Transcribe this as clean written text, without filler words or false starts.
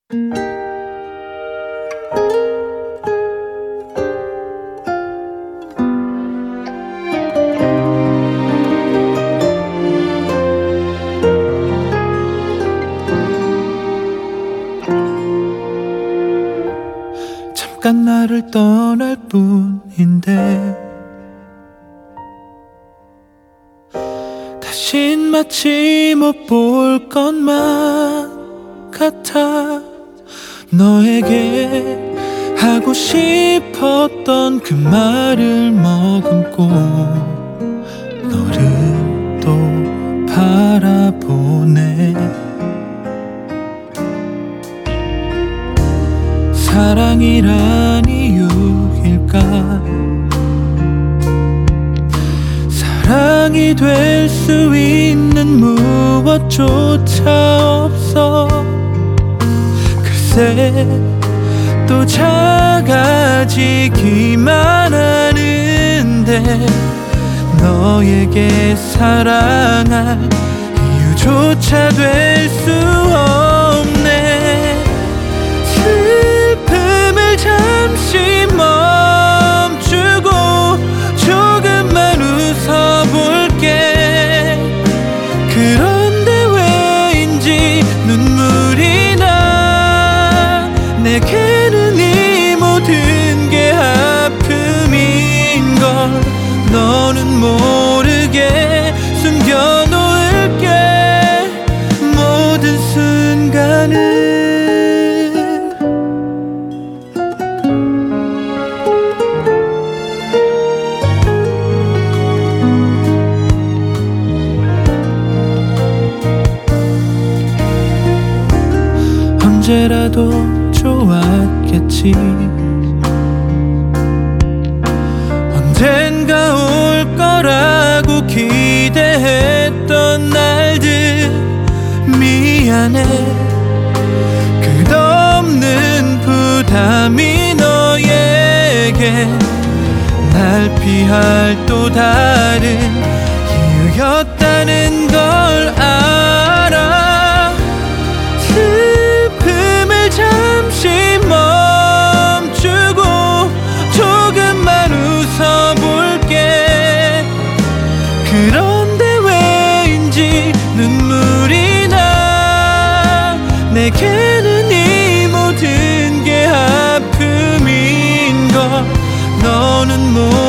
잠깐 나를 떠날 뿐인데 다신 마치 못 볼 것만 같아. 너에게 하고 싶었던 그 말을 머금고 너를 또 바라보네. 사랑이란 이유일까? 사랑이 될 수 있는 무엇조차 없어. 글쎄 또 작아지기만 하는데 너에게 사랑할 이유조차 될 수 없네. 슬픔을 잠시 멈추고 조금만 웃어볼게. 그런데 왜인지 눈물이 나. 내게는 이 모든 게 아픔인걸. 너는 모르게 숨겨놓을게. 모든 순간을 언제라도 좋았겠지. 언젠가 올 거라고 기대했던 날들 미안해. 끝없는 부담이 너에게 날 피할 또 다른 이유였다는 걸 알아. 슬픔을 잠시 멈추고 조금만 웃어볼게. 그런데 왜인지 눈물이 나. 내게는 이 모든 게 아픔인걸. 너는